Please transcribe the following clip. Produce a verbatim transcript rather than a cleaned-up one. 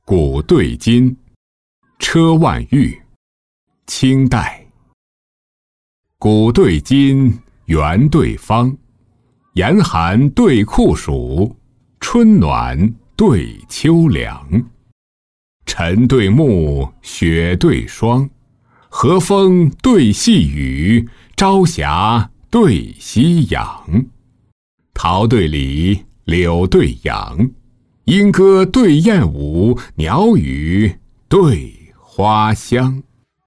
古对今，车万玉，清代。古对今，圆对方，严寒对酷暑，春暖对秋凉。晨对暮，雪对霜，和风对细雨，朝霞对夕阳。桃对李，柳对杨，莺歌对燕舞，鸟语对花香。